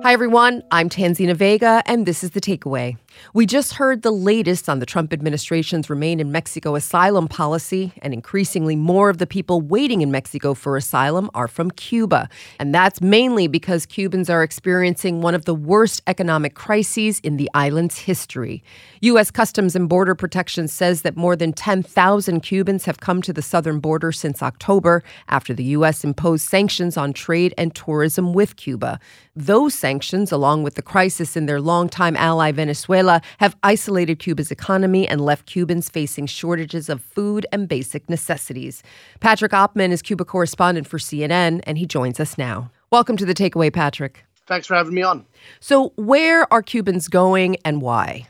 Hi, everyone. I'm Tanzina Vega, and this is The Takeaway. We just heard the latest on the Trump administration's Remain in Mexico asylum policy, and increasingly more of the people waiting in Mexico for asylum are from Cuba. And that's mainly because Cubans are experiencing one of the worst economic crises in the island's history. U.S. Customs and Border Protection says that more than 10,000 Cubans have come to the southern border since October, after the U.S. imposed sanctions on trade and tourism with Cuba. Those sanctions, along with the crisis in their longtime ally Venezuela, have isolated Cuba's economy and left Cubans facing shortages of food and basic necessities. Patrick Oppman is Cuba correspondent for CNN, and he joins us now. Welcome to The Takeaway, Patrick. Thanks for having me on. So where are Cubans going and why?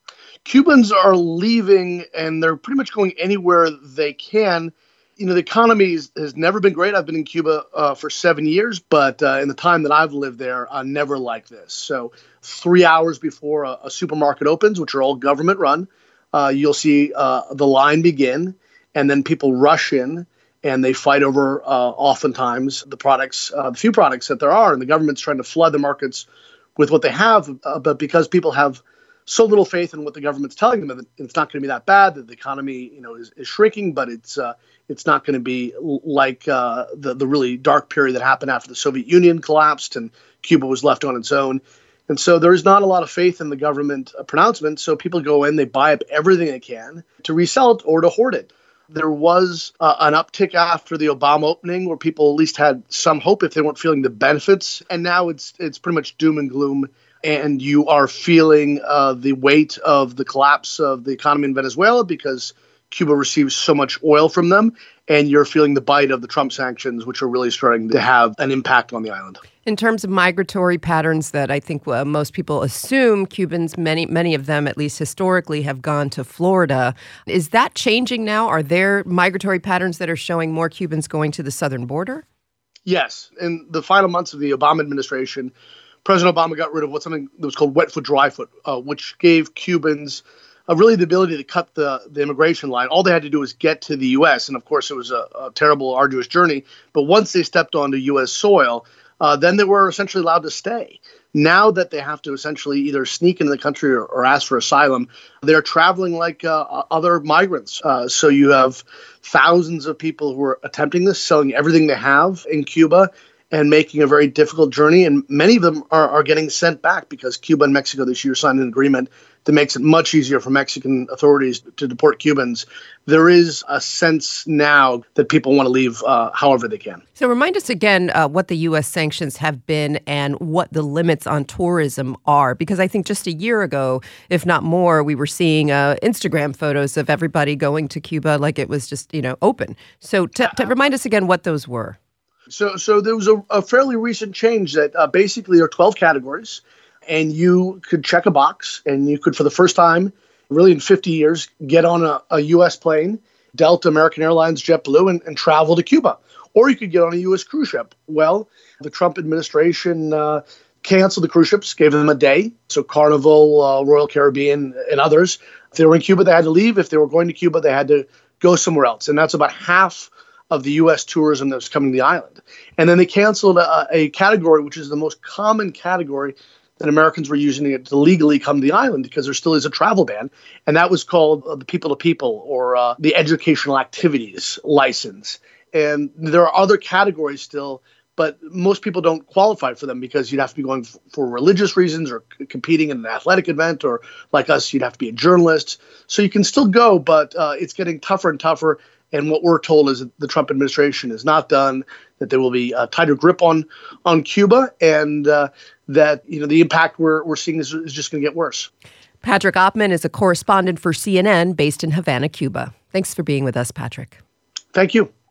Cubans are leaving, and they're pretty much going anywhere they can. You know, the economy has never been great. I've been in Cuba for 7 years, but in the time that I've lived there, never like this. So 3 hours before a supermarket opens, which are all government run, you'll see the line begin, and then people rush in, and they fight over oftentimes the products, the few products that there are, and the government's trying to flood the markets with what they have. But because people have so little faith in what the government's telling them, that it's not going to be that bad, that the economy, is shrinking, but it's not going to be like the really dark period that happened after the Soviet Union collapsed and Cuba was left on its own. And so there is not a lot of faith in the government pronouncement. So people go in, they buy up everything they can to resell it or to hoard it. There was an uptick after the Obama opening where people at least had some hope if they weren't feeling the benefits. And now it's pretty much doom and gloom. And you are feeling the weight of the collapse of the economy in Venezuela because Cuba receives so much oil from them, and you're feeling the bite of the Trump sanctions, which are really starting to have an impact on the island. In terms of migratory patterns that I think most people assume, Cubans, many of them, at least historically, have gone to Florida. Is that changing now? Are there migratory patterns that are showing more Cubans going to the southern border? Yes. In the final months of the Obama administration, President Obama got rid of something that was called wet foot, dry foot, which gave Cubans really the ability to cut the immigration line. All they had to do was get to the U.S. And of course, it was a terrible, arduous journey. But once they stepped onto U.S. soil, then they were essentially allowed to stay. Now that they have to essentially either sneak into the country or ask for asylum, they're traveling like other migrants. So you have thousands of people who are attempting this, selling everything they have in Cuba and making a very difficult journey. And many of them are getting sent back because Cuba and Mexico this year signed an agreement that makes it much easier for Mexican authorities to deport Cubans. There is a sense now that people want to leave however they can. So remind us again what the U.S. sanctions have been and what the limits on tourism are, because I think just a year ago, if not more, we were seeing Instagram photos of everybody going to Cuba like it was just, open. So to remind us again what those were. So there was a fairly recent change that basically there are 12 categories, and you could check a box, and you could, for the first time, really in 50 years, get on a U.S. plane, Delta, American Airlines, JetBlue, and travel to Cuba. Or you could get on a U.S. cruise ship. Well, the Trump administration canceled the cruise ships, gave them a day. So Carnival, Royal Caribbean, and others. If they were in Cuba, they had to leave. If they were going to Cuba, they had to go somewhere else. And that's about half of the U.S. tourism that's coming to the island. And then they canceled a category, which is the most common category that Americans were using to legally come to the island because there still is a travel ban. And that was called the people-to-people or the educational activities license. And there are other categories still, but most people don't qualify for them because you'd have to be going for religious reasons or competing in an athletic event, or like us, you'd have to be a journalist. So you can still go, but it's getting tougher and tougher. And what we're told is that the Trump administration is not done, that there will be a tighter grip on Cuba, and that the impact we're seeing is just going to get worse. Patrick Oppman is a correspondent for CNN based in Havana, Cuba. Thanks for being with us, Patrick. Thank you.